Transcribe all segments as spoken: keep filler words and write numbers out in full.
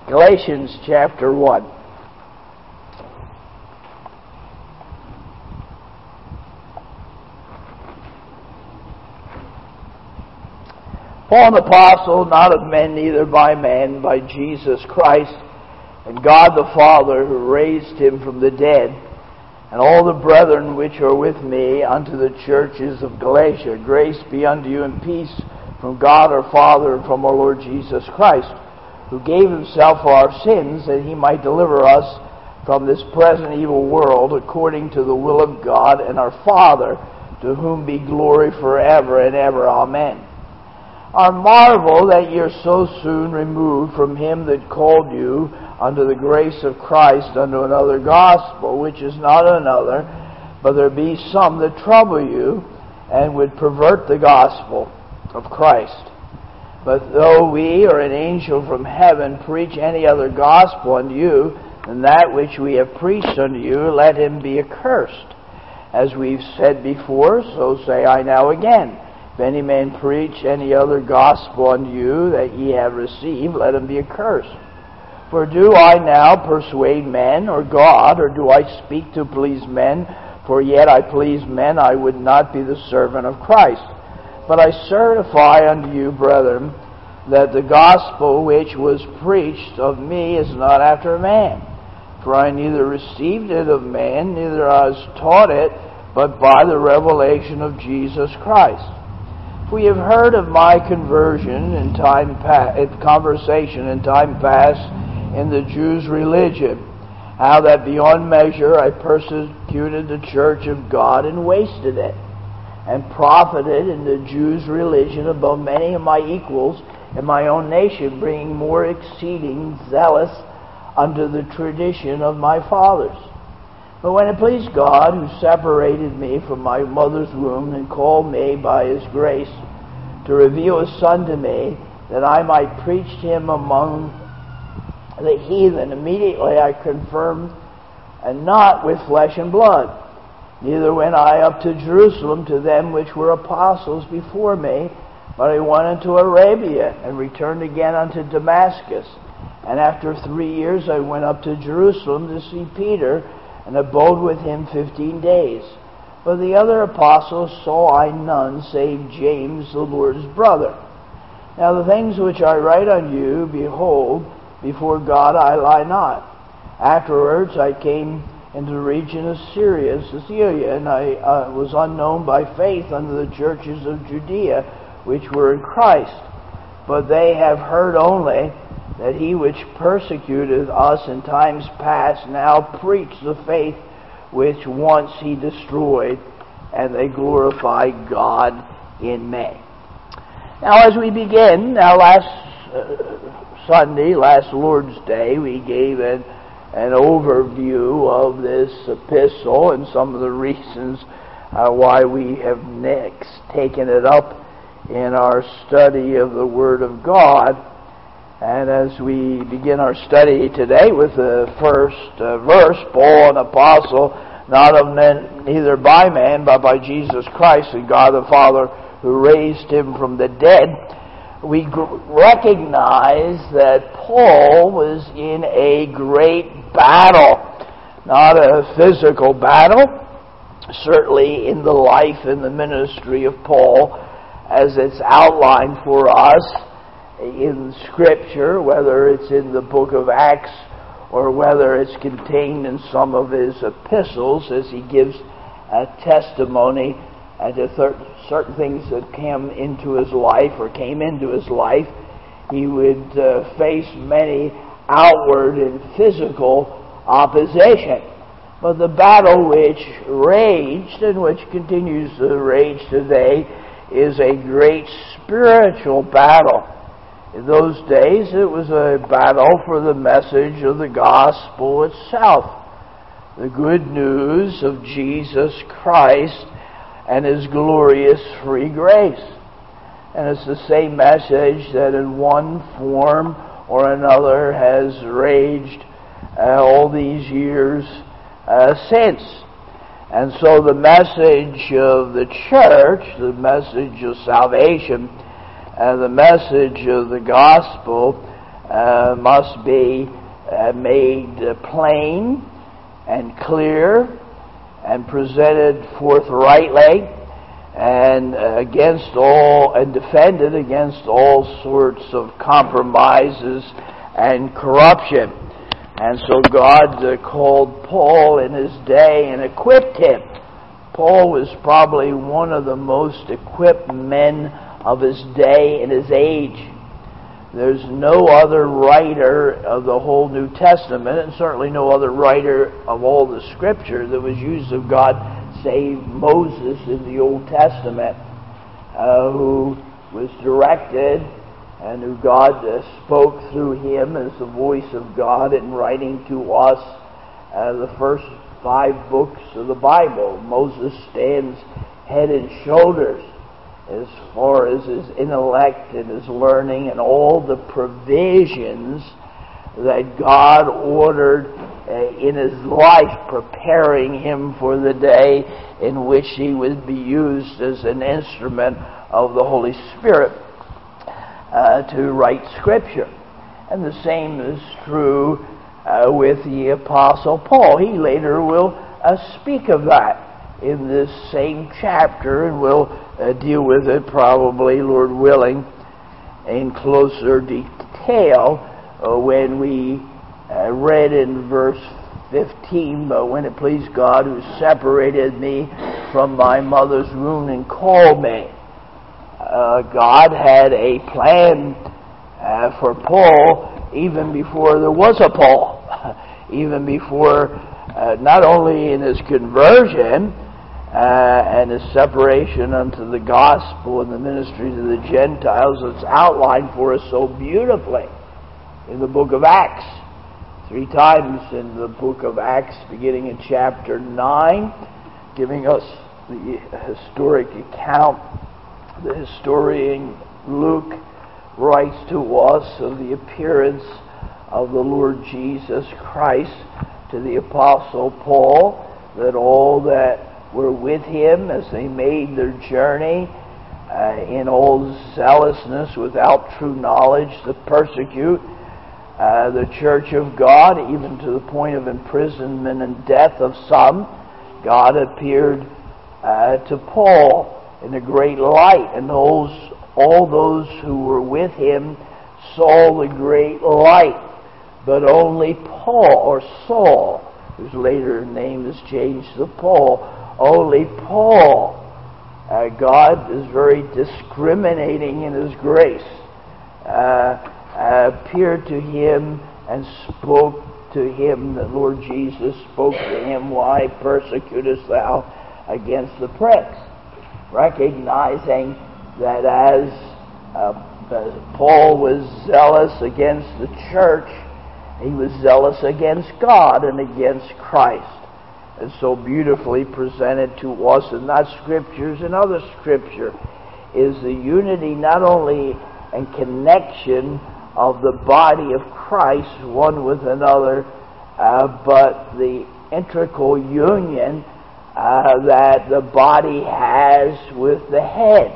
Galatians chapter one. Paul, an apostle, not of men, neither by man, by Jesus Christ, and God the Father, who raised him from the dead, and all the brethren which are with me, unto the churches of Galatia. Grace be unto you and peace from God our Father and from our Lord Jesus Christ, who gave himself for our sins, that he might deliver us from this present evil world, according to the will of God and our Father, to whom be glory forever and ever. Amen. I marvel that ye are so soon removed from him that called you unto the grace of Christ unto another gospel, which is not another, but there be some that trouble you, and would pervert the gospel of Christ. But though we or an angel from heaven preach any other gospel unto you than that which we have preached unto you, let him be accursed. As we've said before, so say I now again. If any man preach any other gospel unto you that ye have received, let him be accursed. For do I now persuade men, or God, or do I speak to please men? For yet I please men, I would not be the servant of Christ. But I certify unto you, brethren, that the gospel which was preached of me is not after man. For I neither received it of man, neither I was taught it, but by the revelation of Jesus Christ. We have heard of my conversion in time past, conversation in time past in the Jews' religion, how that beyond measure I persecuted the church of God and wasted it, and profited in the Jews' religion above many of my equals in my own nation, being more exceeding zealous unto the tradition of my fathers. But when it pleased God, who separated me from my mother's womb and called me by his grace to reveal his Son to me, that I might preach him among the heathen, immediately I confirmed, and not with flesh and blood. Neither went I up to Jerusalem to them which were apostles before me, but I went into Arabia, and returned again unto Damascus. And after three years I went up to Jerusalem to see Peter, and abode with him fifteen days. But the other apostles saw I none, save James the Lord's brother. Now the things which I write unto you, behold, before God I lie not. Afterwards I came into the region of Syria, Cilicia, and I uh, was unknown by faith unto the churches of Judea, which were in Christ. But they have heard only that he which persecuted us in times past now preach the faith which once he destroyed, and they glorify God in me. Now as we begin, now last uh, Sunday, last Lord's Day, we gave an, an overview of this epistle and some of the reasons uh, why we have next taken it up in our study of the Word of God. And as we begin our study today with the first uh, verse, Paul, an apostle, not of men, neither by man, but by Jesus Christ and God the Father, who raised him from the dead, we gr- recognize that Paul was in a great battle. Not a physical battle, certainly in the life and the ministry of Paul, as it's outlined for us in Scripture, whether it's in the book of Acts or whether it's contained in some of his epistles, as he gives a testimony and to th- certain things that came into his life or came into his life. He would uh, face many outward and physical opposition. But the battle which raged and which continues to rage today is a great spiritual battle. In those days, it was a battle for the message of the gospel itself, the good news of Jesus Christ and his glorious free grace. And it's the same message that in one form or another has raged uh, all these years uh, since. And so the message of the church, the message of salvation, and the message of the gospel uh, must be uh, made uh, plain and clear and presented forthrightly and uh, against all and defended against all sorts of compromises and corruption. And so God uh, called Paul in his day and equipped him. Paul was probably one of the most equipped men of his day and his age. There's no other writer of the whole New Testament, and certainly no other writer of all the Scripture that was used of God save Moses in the Old Testament, uh, who was directed and who God uh, spoke through him as the voice of God in writing to us uh, the first five books of the Bible. Moses stands head and shoulders as far as his intellect and his learning and all the provisions that God ordered uh, in his life, preparing him for the day in which he would be used as an instrument of the Holy Spirit uh, to write Scripture. And the same is true uh, with the Apostle Paul. He later will uh, speak of that in this same chapter, and we'll uh, deal with it probably, Lord willing, in closer detail uh, when we uh, read in verse fifteen, but when it pleased God who separated me from my mother's womb and called me. Uh, God had a plan uh, for Paul even before there was a Paul, even before uh, not only in his conversion Uh, and his separation unto the gospel and the ministry to the Gentiles. It's outlined for us so beautifully in the book of Acts. Three times in the book of Acts, beginning in chapter nine, giving us the historic account. The historian Luke writes to us of the appearance of the Lord Jesus Christ to the Apostle Paul, that all that were with him as they made their journey uh, in all zealousness without true knowledge to persecute uh, the church of God, even to the point of imprisonment and death of some. God appeared uh, to Paul in a great light, and those all those who were with him saw the great light, but only Paul, or Saul, whose later name is changed to Paul, only Paul, uh, God is very discriminating in His grace, uh, appeared to him and spoke to him. The Lord Jesus spoke to him, "Why persecutest thou against the prince?" Recognizing that as uh, Paul was zealous against the church, he was zealous against God and against Christ. And so beautifully presented to us in that Scriptures and other Scripture is the unity not only and connection of the body of Christ one with another, uh, but the integral union uh, that the body has with the head.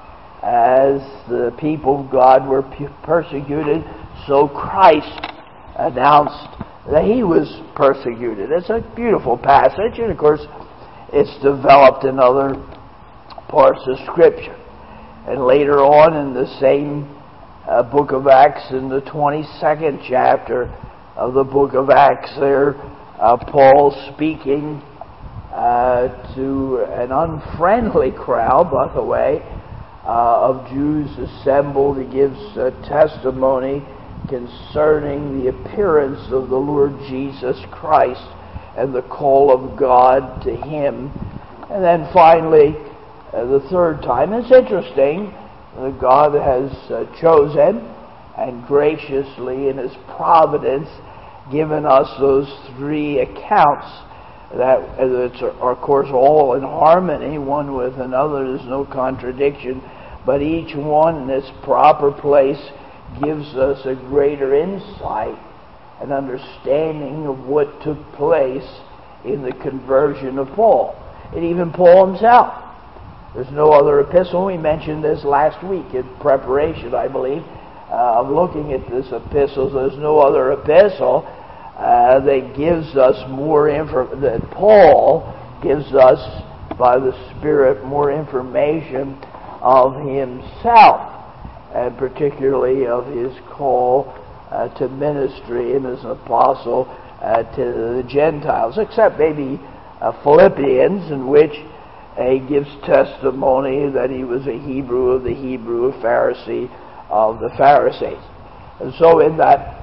As the people of God were persecuted, so Christ announced that he was persecuted. It's a beautiful passage, and of course it's developed in other parts of Scripture. And later on in the same uh, book of Acts, in the twenty-second chapter of the book of Acts, there uh, Paul speaking uh, to an unfriendly crowd, by the way, uh, of Jews assembled. He gives uh, testimony concerning the appearance of the Lord Jesus Christ and the call of God to him. And then finally, uh, the third time, it's interesting that God has uh, chosen and graciously in His providence given us those three accounts that uh, are, of course, all in harmony, one with another. There's no contradiction, but each one in its proper place gives us a greater insight and understanding of what took place in the conversion of Paul. And even Paul himself. There's no other epistle. We mentioned this last week in preparation, I believe, uh, of looking at this epistle. There's no other epistle uh, that gives us more info, that Paul gives us by the Spirit more information of himself, and particularly of his call uh, to ministry and as an apostle uh, to the Gentiles, except maybe uh, Philippians, in which he gives testimony that he was a Hebrew of the Hebrew, a Pharisee of the Pharisees. And so in that,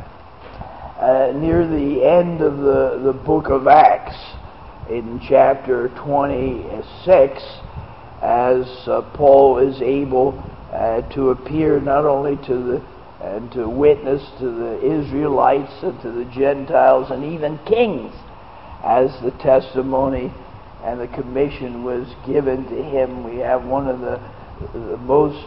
uh, near the end of the, the book of Acts, in chapter twenty-six, as uh, Paul is able uh, to appear not only to the and to witness to the Israelites and to the Gentiles and even kings, as the testimony and the commission was given to him. We have one of the, the most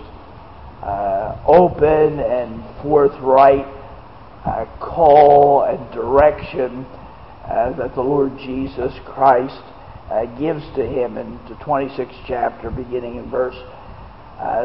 uh, open and forthright uh, call and direction uh, that the Lord Jesus Christ uh, gives to him in the twenty-sixth chapter, beginning in verse uh,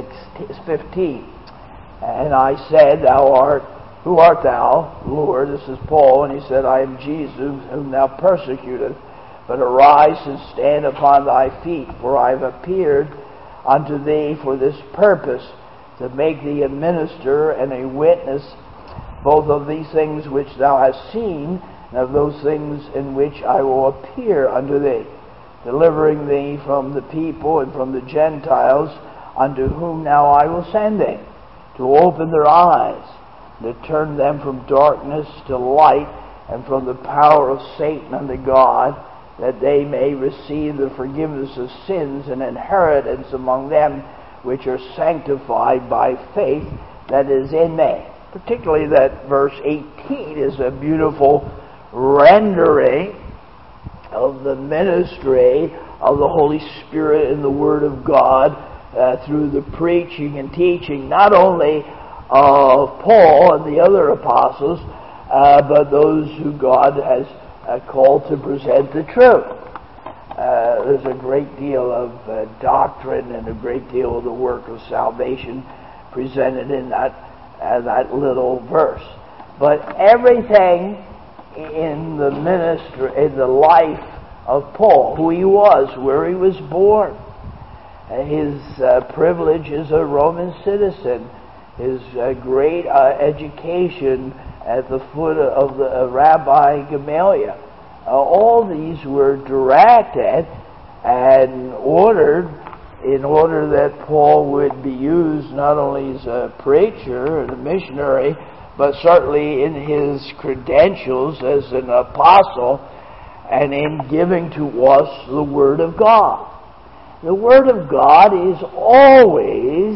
fifteen. And I said, Thou art, who art thou, Lord? This is Paul. And he said, I am Jesus, whom thou persecutest. But arise and stand upon thy feet, for I have appeared unto thee for this purpose, to make thee a minister and a witness both of these things which thou hast seen, and of those things in which I will appear unto thee, delivering thee from the people and from the Gentiles, unto whom now I will send thee, to open their eyes, to turn them from darkness to light, and from the power of Satan unto God, that they may receive the forgiveness of sins and inheritance among them which are sanctified by faith that is in me. Particularly that verse eighteen is a beautiful rendering of the ministry of the Holy Spirit and the Word of God Uh, through the preaching and teaching, not only of Paul and the other apostles, uh, but those who God has uh, called to present the truth. Uh, there's a great deal of uh, doctrine and a great deal of the work of salvation presented in that uh, that little verse. But everything in the ministry, in the life of Paul, who he was, where he was born, his uh, privilege as a Roman citizen, his uh, great uh, education at the foot of the uh, Rabbi Gamaliel. Uh, all these were directed and ordered in order that Paul would be used not only as a preacher and a missionary, but certainly in his credentials as an apostle and in giving to us the Word of God. The Word of God is always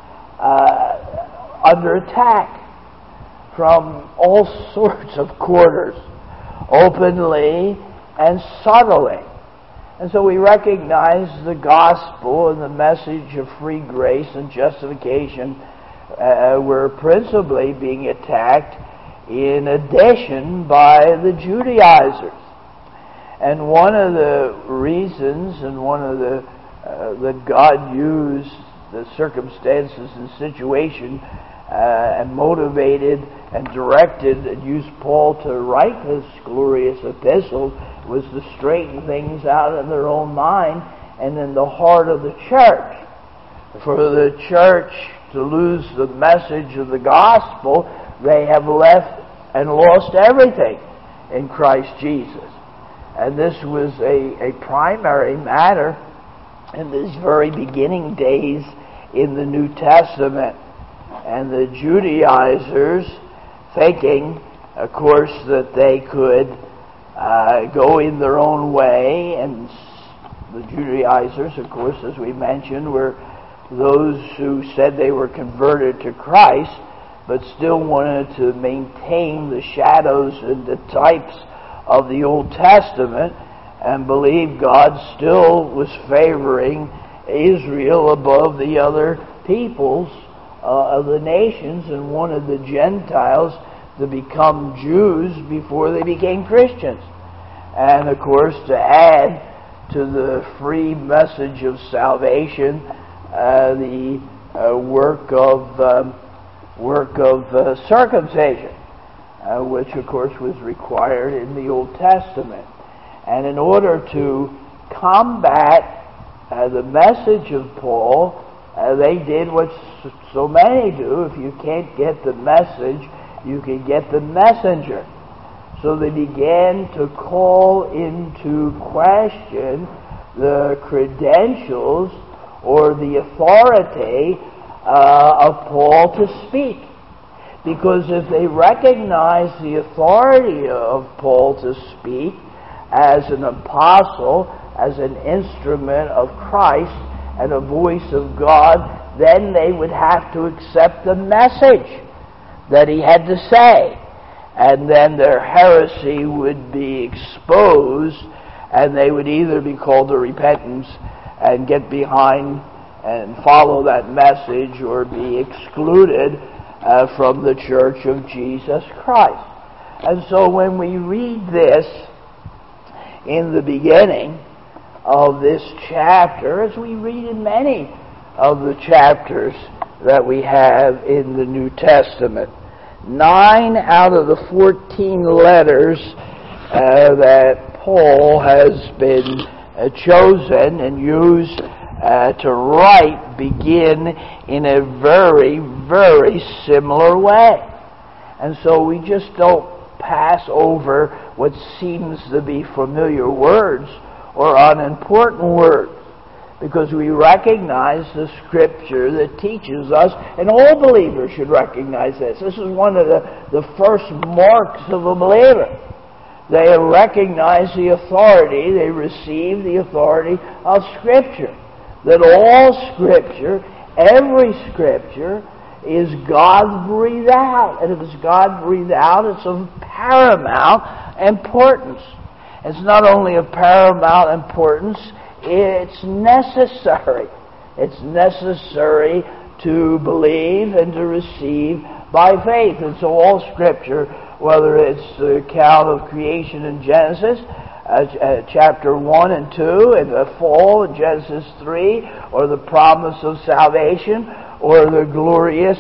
uh, under attack from all sorts of quarters, openly and subtly. And so we recognize the gospel and the message of free grace and justification uh, were principally being attacked in addition by the Judaizers. And one of the reasons and one of the Uh, that God used the circumstances and situation uh, and motivated and directed and used Paul to write this glorious epistle was to straighten things out in their own mind and in the heart of the church. For the church to lose the message of the gospel, they have left and lost everything in Christ Jesus. And this was a, a primary matter in these very beginning days in the New Testament. And the Judaizers, thinking, of course, that they could uh, go in their own way, and the Judaizers, of course, as we mentioned, were those who said they were converted to Christ, but still wanted to maintain the shadows and the types of the Old Testament, and believed God still was favoring Israel above the other peoples uh, of the nations, and wanted the Gentiles to become Jews before they became Christians. And of course, to add to the free message of salvation, uh, the uh, work of um, work of uh, circumcision, uh, which of course was required in the Old Testament. And in order to combat uh, the message of Paul, uh, they did what so many do. If you can't get the message, you can get the messenger. So they began to call into question the credentials or the authority uh, of Paul to speak. Because if they recognize the authority of Paul to speak as an apostle, as an instrument of Christ and a voice of God, then they would have to accept the message that he had to say. And then their heresy would be exposed, and they would either be called to repentance and get behind and follow that message, or be excluded uh, from the Church of Jesus Christ. And so when we read this in the beginning of this chapter, as we read in many of the chapters that we have in the New Testament, nine out of the fourteen letters uh, that Paul has been uh, chosen and used uh, to write begin in a very, very similar way. And so we just don't pass over what seems to be familiar words or unimportant words, because we recognize the Scripture that teaches us, and all believers should recognize this. This is one of the, the first marks of a believer. They recognize the authority, they receive the authority of Scripture. That all Scripture, every Scripture, is God-breathed out. And if it's God-breathed out, it's of paramount importance. It's not only of paramount importance, it's necessary. It's necessary to believe and to receive by faith. And so all Scripture, whether it's the account of creation in Genesis, uh, uh, chapter one and two, and the fall in Genesis three, or the promise of salvation, or the glorious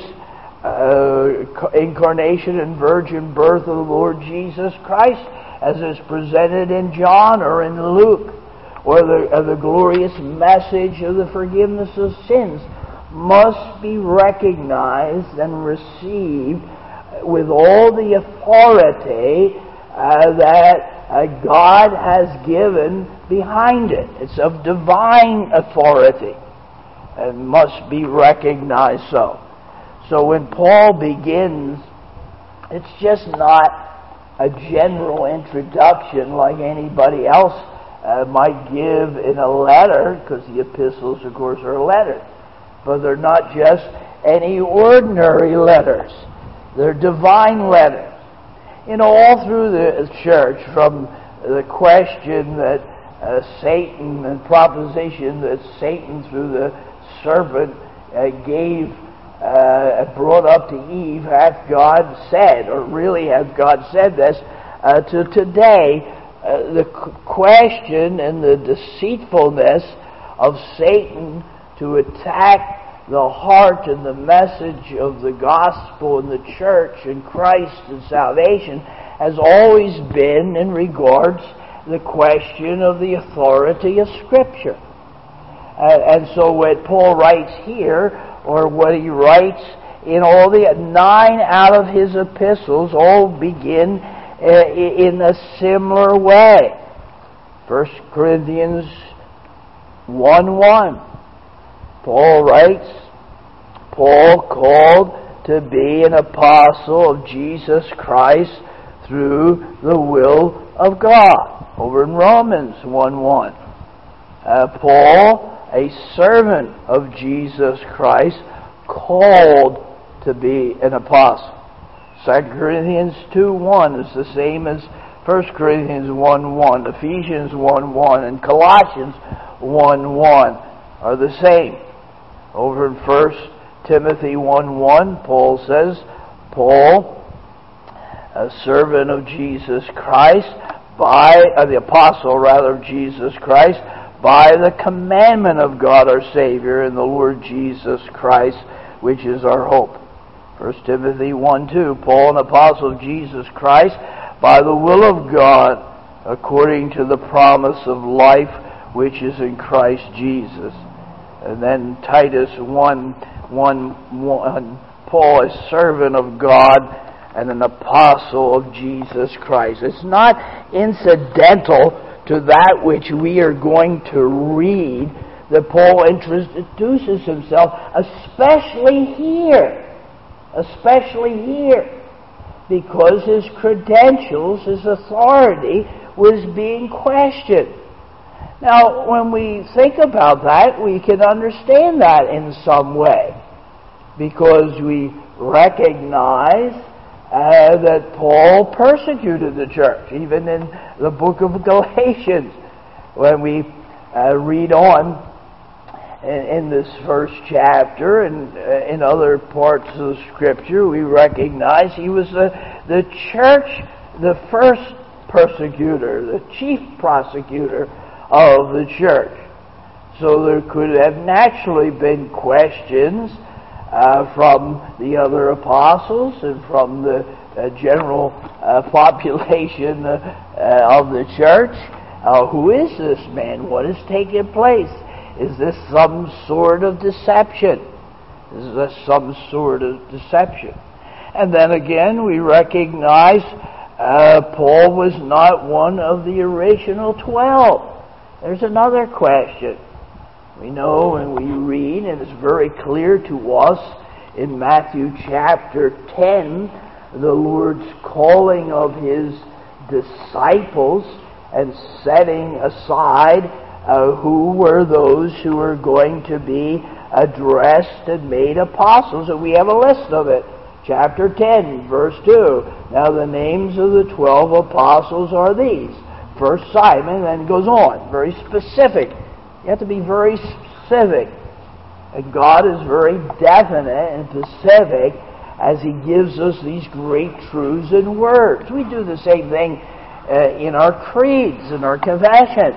uh, incarnation and virgin birth of the Lord Jesus Christ, as is presented in John or in Luke, or the, uh, the glorious message of the forgiveness of sins, must be recognized and received with all the authority uh, that uh, God has given behind it. It's of divine authority and must be recognized so. So when Paul begins, it's just not a general introduction like anybody else uh, might give in a letter, because the epistles, of course, are letters. But they're not just any ordinary letters. They're divine letters. You know, all through the church, from the question that uh, Satan, and proposition that Satan through the serpent uh, gave, uh, brought up to Eve, hath God said, or really hath God said this, uh, to today, uh, the question and the deceitfulness of Satan to attack the heart and the message of the gospel and the church and Christ and salvation has always been in regards the question of the authority of Scripture. Uh, and so what Paul writes here, or what he writes in all the nine out of his epistles, all begin uh, in a similar way. First Corinthians one one. Paul writes, Paul called to be an apostle of Jesus Christ through the will of God. Over in Romans one one. Uh, Paul, a servant of Jesus Christ, called to be an apostle. Second Corinthians two one is the same as First Corinthians one one. Ephesians one one and Colossians one one are the same. Over in First Timothy one one, Paul says, Paul, a servant of Jesus Christ, by uh, the apostle rather of Jesus Christ, by the commandment of God our Savior and the Lord Jesus Christ, which is our hope. First Timothy one two, Paul, an apostle of Jesus Christ, by the will of God, according to the promise of life which is in Christ Jesus. And then Titus one one one, Paul, a servant of God and an apostle of Jesus Christ. It's not incidental to that which we are going to read that Paul introduces himself, especially here. Especially here. Because his credentials, his authority, was being questioned. Now, when we think about that, we can understand that in some way. Because we recognize uh, that Paul persecuted the church. Even in the book of Galatians, when we uh, read on in, in this first chapter and uh, in other parts of the Scripture, we recognize he was the, the church, the first persecutor, the chief prosecutor of the church. So there could have naturally been questions uh, from the other apostles and from the uh, general uh, population uh, uh, of the church. Uh, who is this man? What is taking place? Is this some sort of deception? Is this some sort of deception? And then again, we recognize uh, Paul was not one of the original twelve. There's another question. We know and we read, and it's very clear to us in Matthew chapter ten, the Lord's calling of His disciples and setting aside uh, who were those who were going to be addressed and made apostles. And we have a list of it. Chapter ten, verse two. Now the names of the twelve apostles are these. First Simon, then goes on. Very specific. You have to be very specific. And God is very definite and specific as He gives us these great truths and words. We do the same thing uh, in our creeds, in our confession.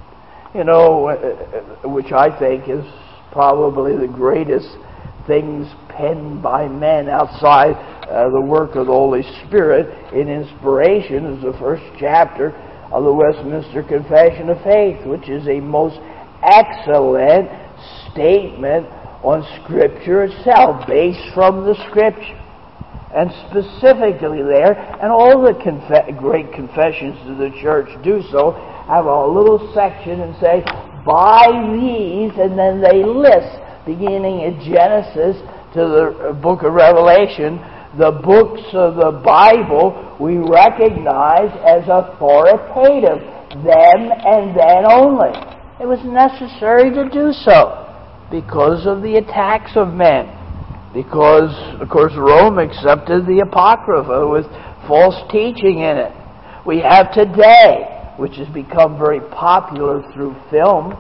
You know, uh, which I think is probably the greatest things penned by men outside uh, the work of the Holy Spirit in inspiration is the first chapter of the Westminster Confession of Faith, which is a most excellent statement on Scripture itself, based from the Scripture. And specifically there, and all the conf- great confessions of the church do so, have a little section and say, by these, and then they list, beginning at Genesis to the book of Revelation, the books of the Bible we recognize as authoritative, them and then only. It was necessary to do so because of the attacks of men. Because, of course, Rome accepted the Apocrypha with false teaching in it. We have today, which has become very popular through film.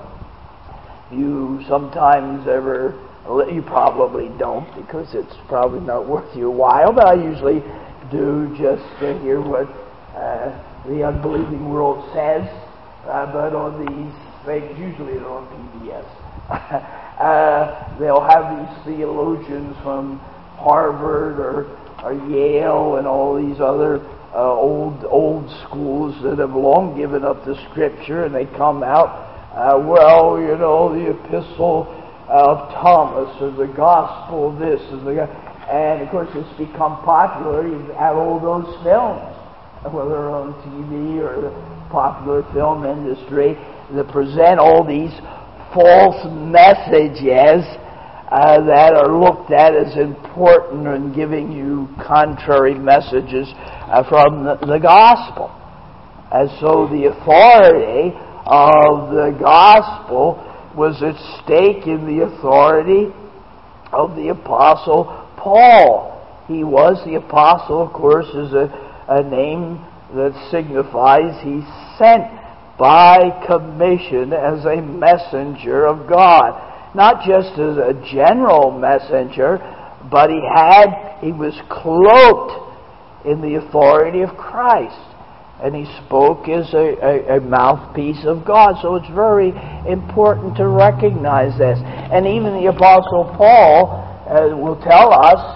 You sometimes ever, you probably don't because it's probably not worth your while, but I usually do just to hear what uh, the unbelieving world says. Uh, but on these things, usually they're on P B S. uh, they'll have these theologians from Harvard or, or Yale and all these other uh, old old schools that have long given up the Scripture, and they come out, uh, well, you know, the Epistle of Thomas or the Gospel of this and the and of course it's become popular. You have all those films, whether on T V or the popular film industry, that present all these false messages uh, that are looked at as important and giving you contrary messages uh, from the, the gospel. And so the authority of the gospel was at stake in the authority of the Apostle Paul. He was the apostle, of course, is a, a name that signifies he's sent by commission as a messenger of God. Not just as a general messenger, but he had, he was cloaked in the authority of Christ. And he spoke as a, a, a mouthpiece of God. So it's very important to recognize this. And even the Apostle Paul uh, will tell us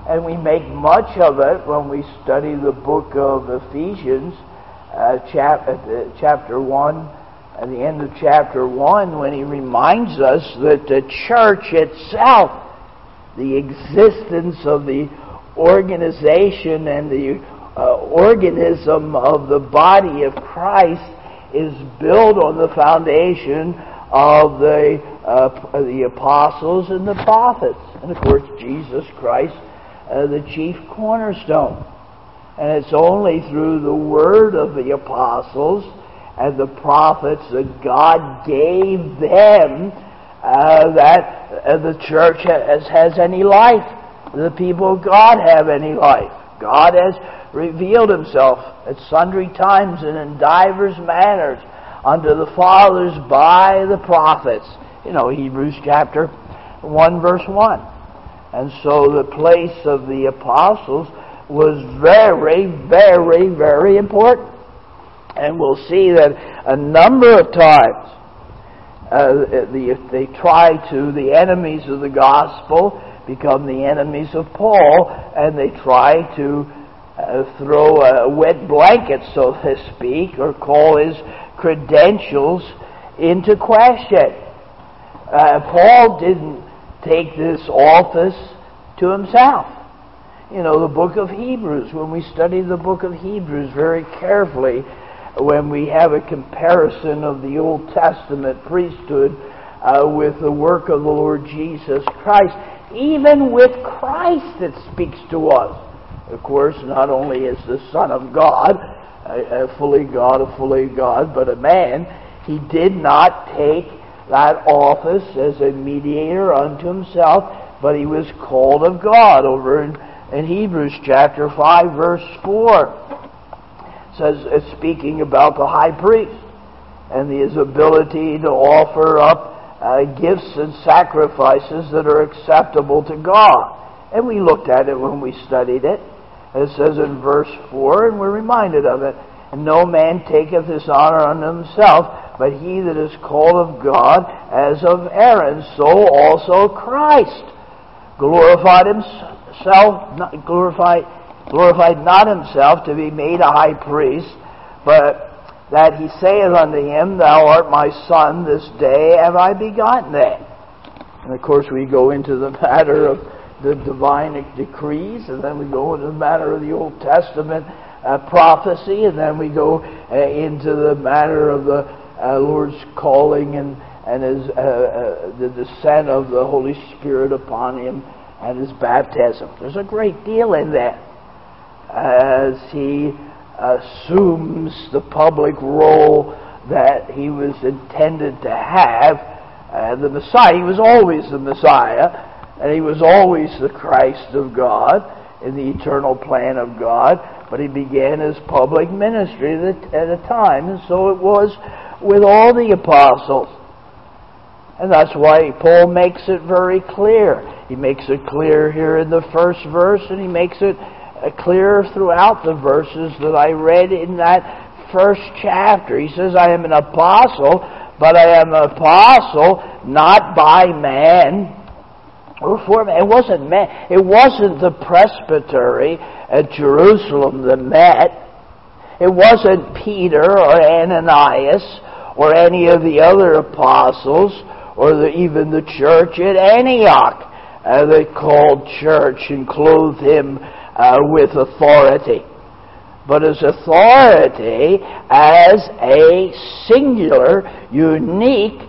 And we make much of it when we study the book of Ephesians, uh, chap- uh, chapter one, at the end of chapter one, when he reminds us that the church itself, the existence of the organization and the uh, organism of the body of Christ is built on the foundation of the uh, the apostles and the prophets, and of course Jesus Christ, uh, the chief cornerstone. And it's only through the word of the apostles and the prophets that God gave them uh, that uh, the church has, has any life. The people of God have any life. God has revealed himself at sundry times and in divers manners unto the fathers by the prophets. You know, Hebrews chapter one, verse one. And so the place of the apostles was very, very, very important. And we'll see that a number of times uh, the, they try to, the enemies of the gospel become the enemies of Paul, and they try to uh, throw a wet blanket, so to speak, or call his credentials into question. Uh, Paul didn't take this office to himself. You know, the book of Hebrews, when we study the book of Hebrews very carefully, when we have a comparison of the Old Testament priesthood uh, with the work of the Lord Jesus Christ, even with Christ it speaks to us. Of course, not only as the Son of God, a, a fully God, a fully God, but a man, he did not take that office as a mediator unto himself, but he was called of God. Over in, in Hebrews chapter five, verse four, it says, it's speaking about the high priest and his ability to offer up uh, gifts and sacrifices that are acceptable to God. And we looked at it when we studied it. It says in verse four, and we're reminded of it, and no man taketh this honor unto himself, but he that is called of God, as of Aaron, so also Christ glorified himself, not glorified, glorified not himself to be made a high priest, but that he saith unto him, Thou art my son, this day have I begotten thee. And of course we go into the matter of the divine decrees, and then we go into the matter of the Old Testament uh, prophecy, and then we go uh, into the matter of the uh, Lord's calling and, and his, uh, uh, the descent of the Holy Spirit upon him and his baptism. There's a great deal in that as he assumes the public role that he was intended to have. Uh, the Messiah, he was always the Messiah, and he was always the Christ of God in the eternal plan of God, but he began his public ministry at a time, and so it was with all the apostles. And that's why Paul makes it very clear. He makes it clear here in the first verse, and he makes it clear throughout the verses that I read in that first chapter. He says, I am an apostle, but I am an apostle not by man or for man. It wasn't man. It wasn't the presbytery at Jerusalem that met. It wasn't Peter or Ananias or any of the other apostles or the, even the church at Antioch uh, that called church and clothed him uh, with authority. But his authority as a singular, unique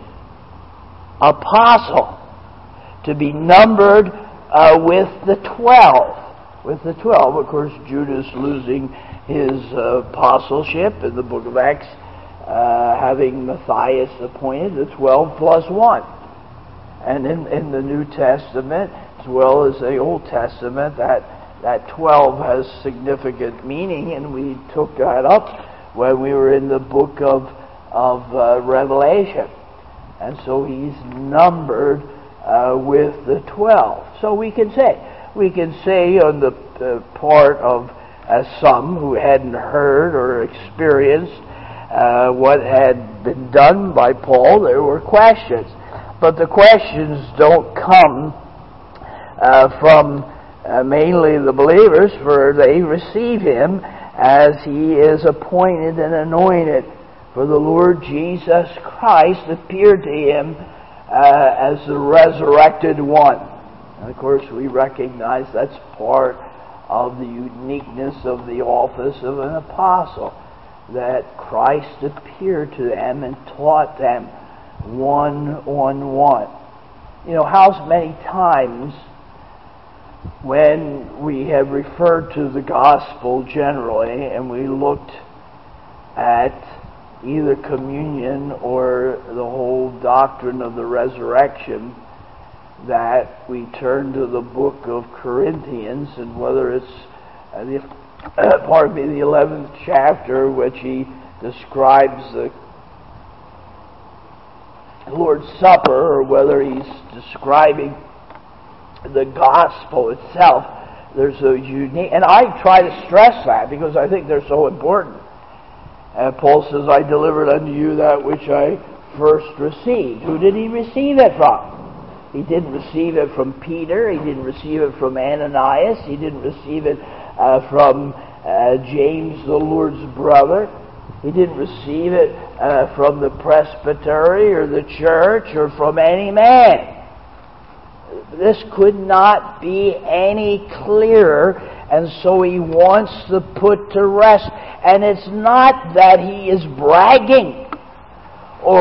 apostle, to be numbered uh, with the twelve. With the twelve, of course, Judas losing his uh, apostleship in the book of Acts, uh, having Matthias appointed, the twelve plus one. And in, in the New Testament, as well as the Old Testament, that That twelve has significant meaning, and we took that up when we were in the book of of uh, Revelation. And so he's numbered uh, with the twelve. So we can say, we can say on the uh, part of uh, some who hadn't heard or experienced uh, what had been done by Paul, there were questions. But the questions don't come uh, from uh, mainly the believers, for they receive him as he is appointed and anointed. For the Lord Jesus Christ appeared to him uh, as the resurrected one. And of course, we recognize that's part of the uniqueness of the office of an apostle, that Christ appeared to them and taught them one-on-one. You know, how many times when we have referred to the gospel generally and we looked at either communion or the whole doctrine of the resurrection, that we turn to the book of Corinthians, and whether it's uh, the, uh, pardon me, the eleventh chapter, which he describes the Lord's Supper, or whether he's describing the gospel itself, there's a unique, and I try to stress that because I think they're so important. Uh, Paul says, I delivered unto you that which I first received. Who did he receive it from? He didn't receive it from Peter. He didn't receive it from Ananias. He didn't receive it uh, from uh, James, the Lord's brother. He didn't receive it uh, from the presbytery or the church or from any man. This could not be any clearer, and so he wants to put to rest. And it's not that he is bragging or,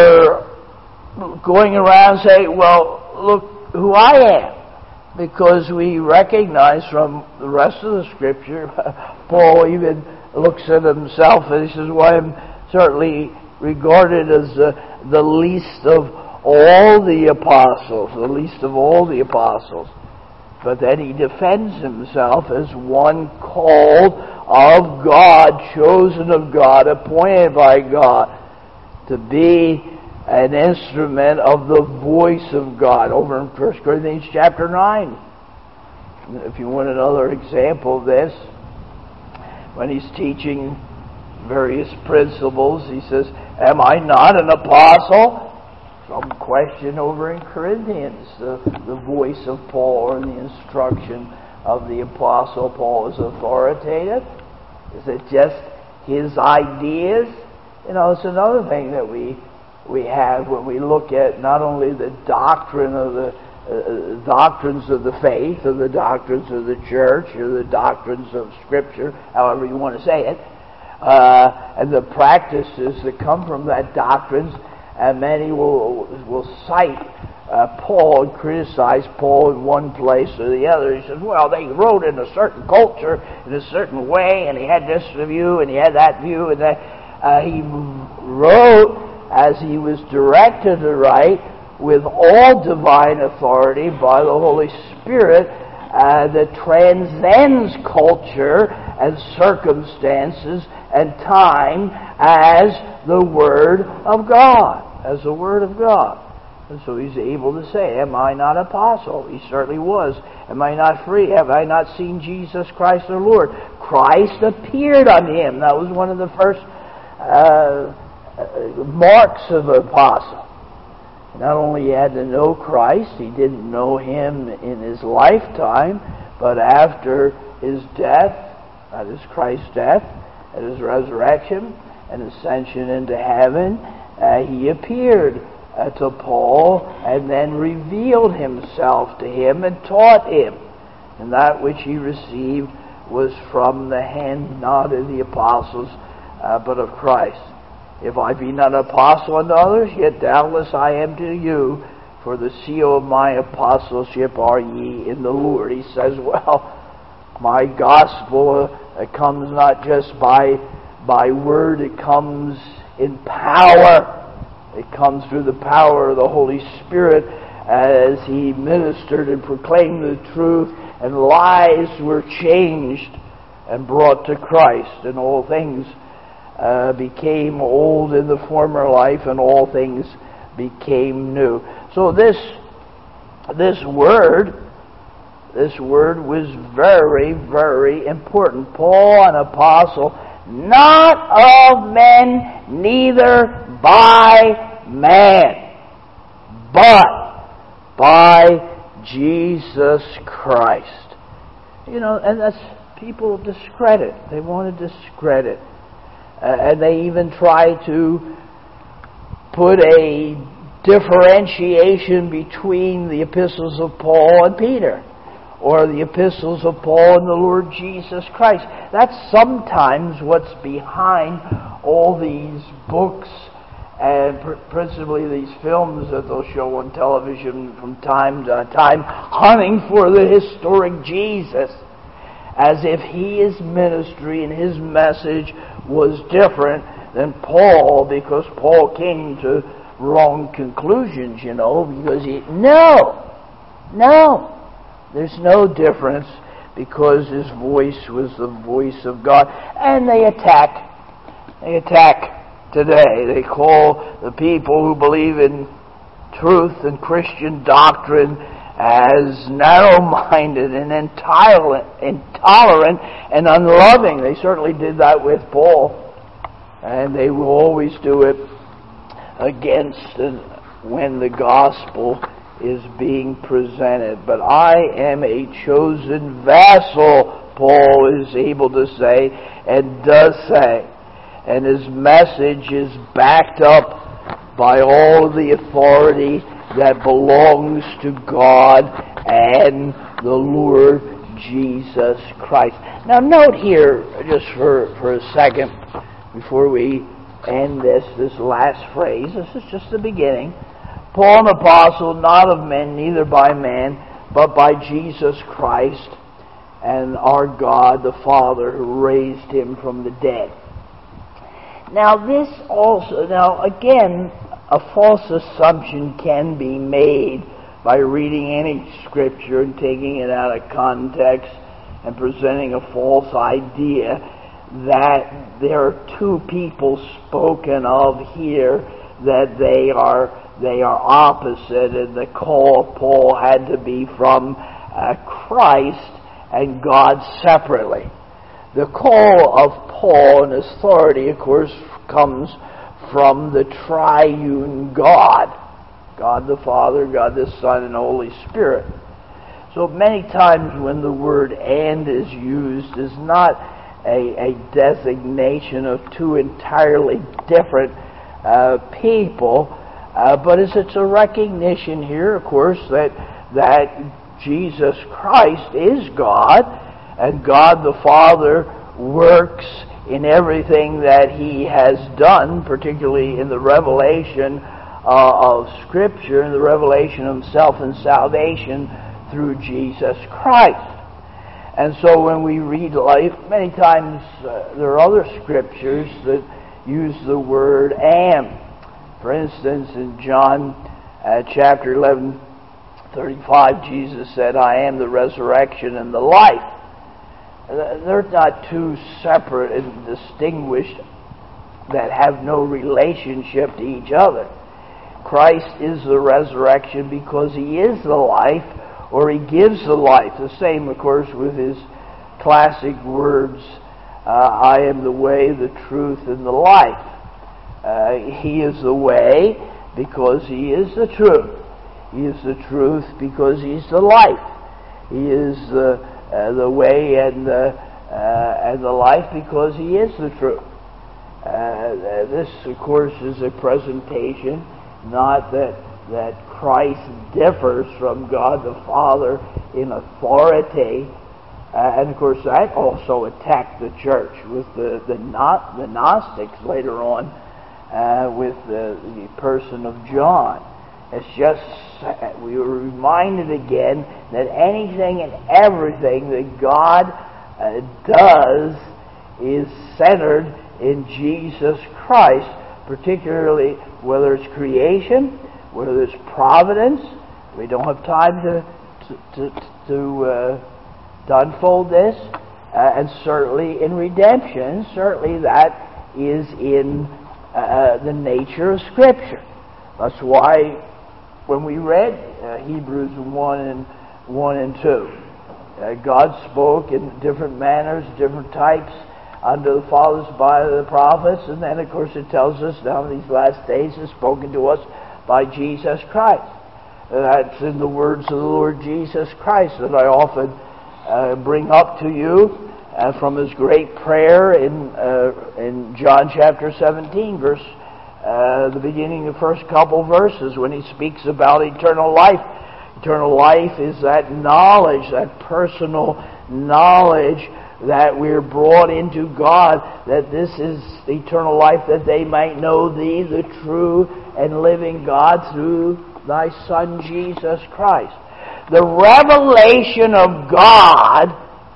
or going around saying, well, look who I am. Because we recognize from the rest of the Scripture, Paul even looks at himself and he says, well, I'm certainly regarded as the, the least of all the apostles, the least of all the apostles. But then he defends himself as one called of God, chosen of God, appointed by God to be an instrument of the voice of God, over in First Corinthians chapter nine. If you want another example of this, when he's teaching various principles, he says, am I not an apostle? Some question over in Corinthians, the, the voice of Paul and the instruction of the Apostle Paul is authoritative. Is it just his ideas? You know, it's another thing that we we have when we look at not only the doctrine of the uh, doctrines of the faith, or the doctrines of the church, or the doctrines of Scripture, however you want to say it, uh, and the practices that come from that doctrines. And many will will cite uh, Paul and criticize Paul in one place or the other. He says, well, they wrote in a certain culture, in a certain way, and he had this view, and he had that view, and that uh, he wrote as he was directed to write with all divine authority by the Holy Spirit uh, that transcends culture and circumstances and time as the Word of God. As the Word of God. And so he's able to say, am I not apostle? He certainly was. Am I not free? Have I not seen Jesus Christ the Lord? Christ appeared on him. That was one of the first uh, marks of an apostle. Not only he had to know Christ, he didn't know him in his lifetime, but after his death, that is Christ's death, and his resurrection, and ascension into heaven, Uh, he appeared uh, to Paul and then revealed himself to him and taught him. And that which he received was from the hand not of the apostles, uh, but of Christ. If I be not an apostle unto others, yet doubtless I am to you, for the seal of my apostleship are ye in the Lord. He says, well, my gospel uh, comes not just by, by word, it comes in power. It comes through the power of the Holy Spirit as he ministered and proclaimed the truth, and lives were changed and brought to Christ, and all things uh, became old in the former life, and all things became new. So this this word, this word was very, very important. Paul, an apostle, not of men, neither by man, but by Jesus Christ. you know, and that's people discredit. They want to discredit. Uh, and they even try to put a differentiation between the epistles of Paul and Peter, or the epistles of Paul and the Lord Jesus Christ. That's sometimes what's behind all these books and pr- principally these films that they'll show on television from time to time, hunting for the historic Jesus, as if his ministry and his message was different than Paul, because Paul came to wrong conclusions, you know, because he... No! No! There's no difference, because his voice was the voice of God. And they attack. They attack today. They call the people who believe in truth and Christian doctrine as narrow-minded and intolerant, intolerant and unloving. They certainly did that with Paul. And they will always do it against and when the gospel is being presented. But I am a chosen vessel, Paul is able to say, and does say. And his message is backed up by all of the authority that belongs to God and the Lord Jesus Christ. Now note here, just for, for a second, before we end this, this last phrase, this is just the beginning. Paul, an apostle, not of men, neither by man, but by Jesus Christ and our God, the Father, who raised him from the dead. Now this also, now again, a false assumption can be made by reading any scripture and taking it out of context and presenting a false idea that there are two people spoken of here, that they are they are opposite, and the call of Paul had to be from uh, Christ and God separately. The call of Paul and authority, of course, comes from the triune God, God the Father, God the Son, and Holy Spirit. So many times when the word "and" is used, is not a, a designation of two entirely different uh, people, uh, but it's, it's a recognition here, of course, that that Jesus Christ is God, and God the Father works in everything that he has done, particularly in the revelation uh, of Scripture, and the revelation of himself and salvation through Jesus Christ. And so when we read life, many times uh, there are other scriptures that use the word "am." For instance, in John uh, chapter eleven, thirty-five, Jesus said, "I am the resurrection and the life." They're not two separate and distinguished that have no relationship to each other. Christ is the resurrection because he is the life, or he gives the life. The same, of course, with his classic words, uh, I am the way, the truth, and the life. Uh, he is the way because he is the truth. He is the truth because he's the life. He is the uh, the way and the uh, and the life because he is the truth. Uh, this, of course, is a presentation, not that that Christ differs from God the Father in authority, uh, and of course that also attacked the church with the the, not, the Gnostics later on uh, with the, the person of John. It's just, we were reminded again that anything and everything that God uh, does is centered in Jesus Christ, particularly whether it's creation, whether it's providence. We don't have time to to to, to, uh, to unfold this, uh, and certainly in redemption. Certainly that is in uh, the nature of Scripture. That's why when we read uh, Hebrews one and one and two, uh, God spoke in different manners, different types, unto the fathers by the prophets, and then of course it tells us now in these last days is spoken to us by Jesus Christ. Uh, that's in the words of the Lord Jesus Christ that I often uh, bring up to you uh, from his great prayer in uh, in John chapter seventeen, verse uh, the beginning of the first couple verses, when he speaks about eternal life. Eternal life is that knowledge, that personal knowledge that we're brought into God, that this is eternal life, that they might know Thee, the true and living God, through Thy Son Jesus Christ. The revelation of God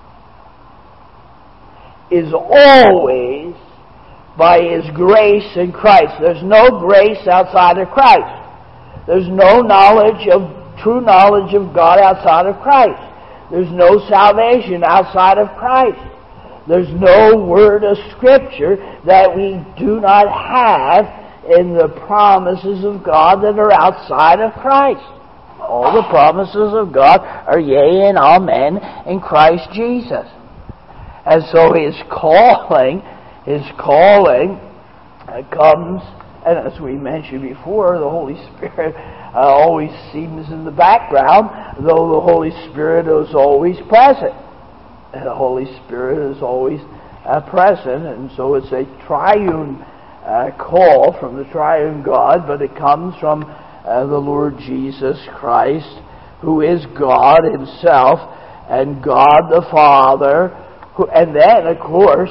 is always by His grace in Christ. There's no grace outside of Christ. There's no knowledge of, true knowledge of God outside of Christ. There's no salvation outside of Christ. There's no word of Scripture that we do not have in the promises of God that are outside of Christ. All the promises of God are yea and amen in Christ Jesus. And so His calling, His calling comes, and as we mentioned before, the Holy Spirit uh, always seems in the background, though the Holy Spirit is always present. The Holy Spirit is always uh, present, and so it's a triune uh, call from the triune God, but it comes from uh, the Lord Jesus Christ, who is God Himself, and God the Father, who, and then, of course,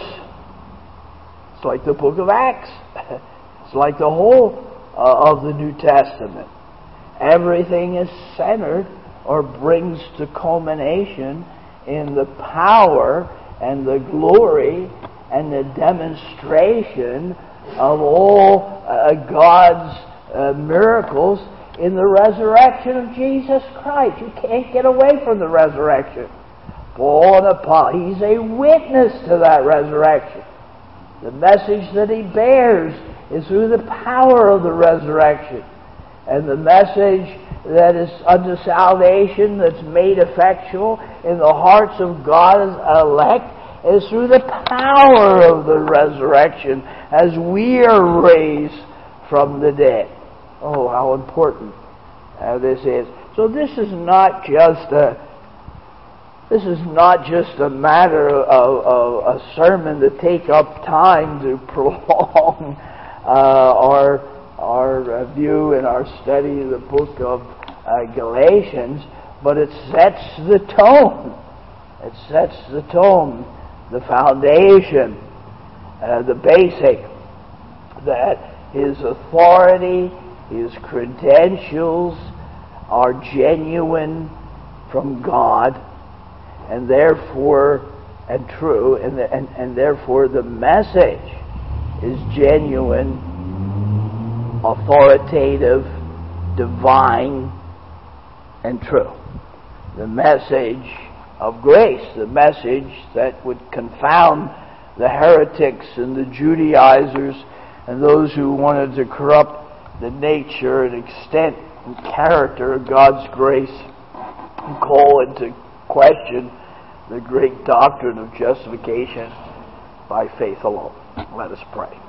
it's like the book of Acts. It's like the whole uh, of the New Testament. Everything is centered or brings to culmination in the power and the glory and the demonstration of all uh, God's uh, miracles in the resurrection of Jesus Christ. You can't get away from the resurrection. Paul and Apollos, he's a witness to that resurrection. The message that he bears is through the power of the resurrection. And the message that is unto salvation, that's made effectual in the hearts of God's elect, is through the power of the resurrection as we are raised from the dead. Oh, how important uh, this is. So this is not just a this is not just a matter of, of a sermon to take up time to prolong uh, our our view and our study of the book of uh, Galatians, but it sets the tone. It sets the tone, the foundation, uh, the basic, that His authority, His credentials are genuine from God, and therefore, and true, and, the, and, and therefore the message is genuine, authoritative, divine, and true. The message of grace, the message that would confound the heretics and the Judaizers and those who wanted to corrupt the nature and extent and character of God's grace and call into question the great doctrine of justification by faith alone. Let us pray.